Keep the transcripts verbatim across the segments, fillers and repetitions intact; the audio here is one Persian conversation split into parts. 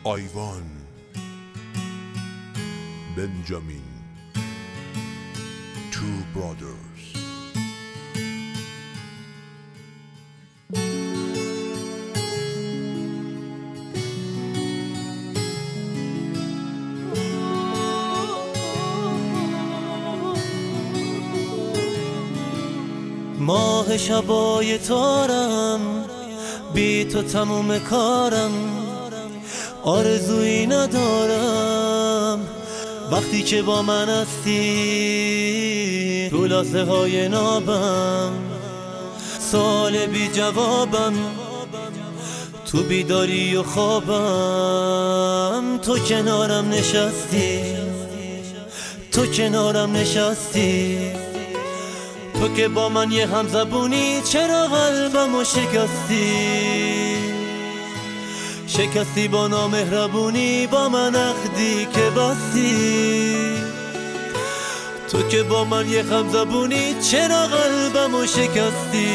آیوان بنجامین Two Brothers. ماه شبای تارم، بی تو تموم کارم، آرزویی ندارم وقتی که با من هستی. تو لحظه های نابم، سال بی جوابم، تو بیداری و خوابم، تو کنارم نشستی، تو کنارم نشستی. تو که با من یه همزبونی، چرا قلبمو شکستی؟ شکستی با نامهربونی، با من عهدی که بستی. تو که با من یه همزبونی، چرا قلبمو شکستی؟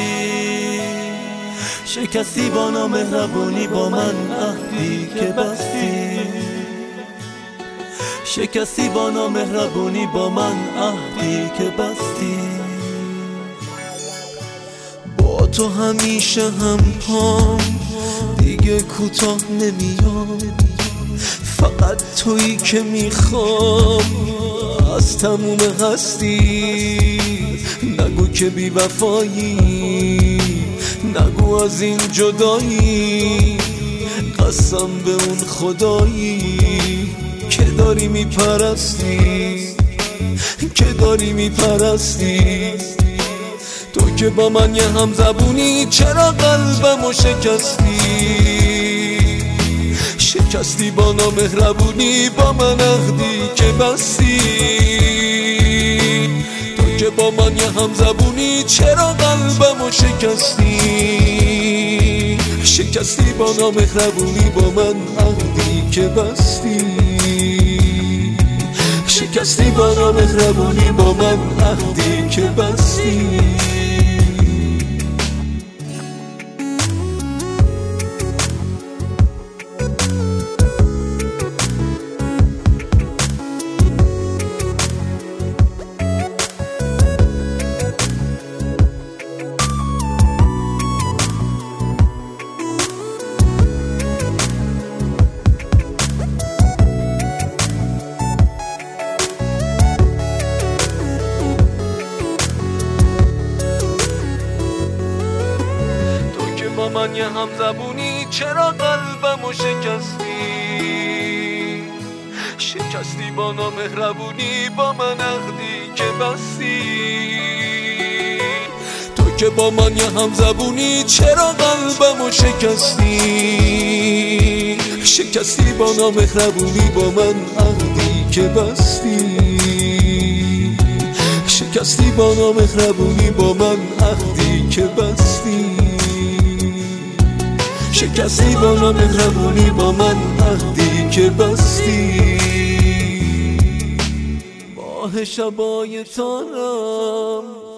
شکستی با نامهربونی، با من عهدی که بستی. شکستی با نامهربونی، با من عهدی که بستی. با تو همیشه هم پام دیگه کوتاه نمیام، فقط تویی که میخوام از تموم هستی. نگو که بی وفایی، نگو از این جدایی، قسم به اون خدایی که داری میپرستی، که داری میپرستی. تو که با من یه همزبونی، چرا قلبمو شکستی؟ شکستی با نامهربونی، با من عهدی که بستی. تو که با من یه همزبونی، چرا قلبمو شکستی؟ شکستی با نامهربونی، با من عهدی که بستی. شکستی با نامهربونی، با من عهدی که بستی. با من یه همزبونی، چرا قلبمو شکستی؟ شکستی با نامهربونی، با من عهدی که بستی. تو که با من یه همزبونی، چرا قلبمو شکستی؟ شکستی با نامهربونی، با من عهدی که بستی. شکستی با نامهربونی، با من عهدی که بستی. شکستی با نامهربونی، با من عهدی که بستی. ماه شبای تارم،